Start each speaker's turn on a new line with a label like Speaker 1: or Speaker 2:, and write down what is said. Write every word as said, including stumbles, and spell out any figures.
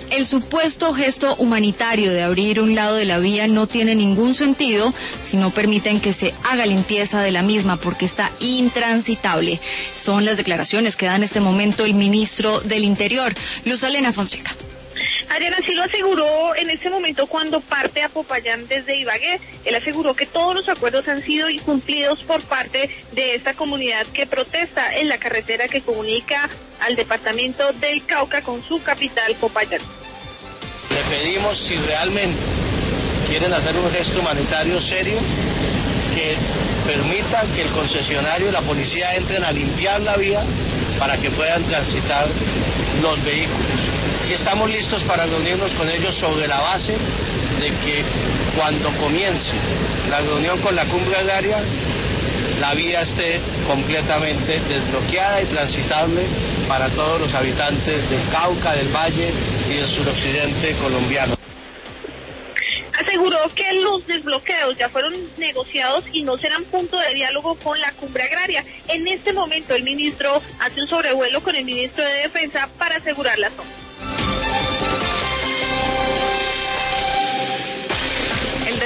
Speaker 1: El supuesto gesto humanitario de abrir un lado de la vía no tiene ningún sentido si no permiten que se haga limpieza de la misma porque está intransitable. Son las declaraciones que da en este momento el ministro del Interior, Luz Alena Fonseca.
Speaker 2: Adriana, sí lo aseguró en ese momento cuando parte a Popayán desde Ibagué. Él aseguró que todos los acuerdos han sido incumplidos por parte de esta comunidad que protesta en la carretera que comunica al departamento del Cauca con su capital, Popayán.
Speaker 3: Le pedimos, si realmente quieren hacer un gesto humanitario serio, que permitan que el concesionario y la policía entren a limpiar la vía para que puedan transitar los vehículos. Y estamos listos para reunirnos con ellos sobre la base de que cuando comience la reunión con la cumbre agraria, la vía esté completamente desbloqueada y transitable para todos los habitantes del Cauca, del Valle y del suroccidente colombiano.
Speaker 2: Aseguró que los desbloqueos ya fueron negociados y no serán punto de diálogo con la cumbre agraria. En este momento el ministro hace un sobrevuelo con el ministro de Defensa para asegurar la zona.